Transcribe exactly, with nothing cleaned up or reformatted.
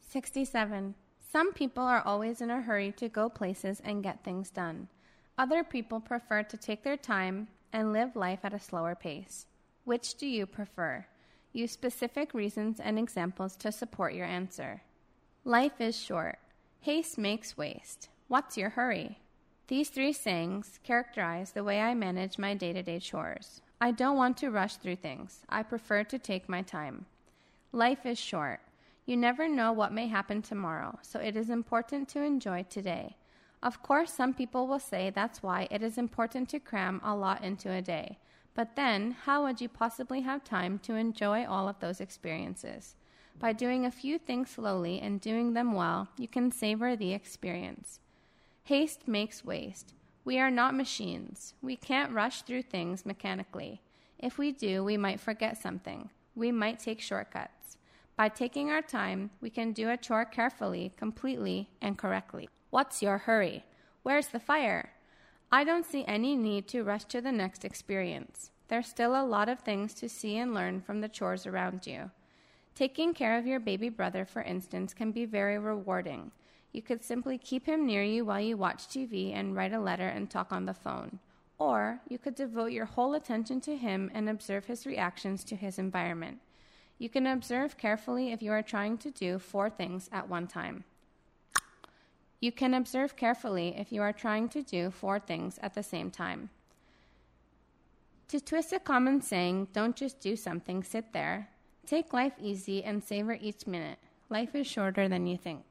sixty-seven. Some people are always in a hurry to go places and get things done. Other people prefer to take their time and live life at a slower pace. Which do you prefer? Use specific reasons and examples to support your answer. Life is short. Haste makes waste. What's your hurry? These three sayings characterize the way I manage my day-to-day chores. I don't want to rush through things. I prefer to take my time. Life is short. You never know what may happen tomorrow, so it is important to enjoy today. Of course, some people will say that's why it is important to cram a lot into a day. But then, how would you possibly have time to enjoy all of those experiences? By doing a few things slowly and doing them well, you can savor the experience. Haste makes waste. We are not machines. We can't rush through things mechanically. If we do, we might forget something. We might take shortcuts. By taking our time, we can do a chore carefully, completely, and correctly. What's your hurry? Where's the fire? I don't see any need to rush to the next experience. There's still a lot of things to see and learn from the chores around you. Taking care of your baby brother, for instance, can be very rewarding. You could simply keep him near you while you watch T V and write a letter and talk on the phone. Or you could devote your whole attention to him and observe his reactions to his environment. You can observe carefully if you are trying to do four things at one time. You can observe carefully if you are trying to do four things at the same time. To twist a common saying, don't just do something, sit there. Take life easy and savor each minute. Life is shorter than you think.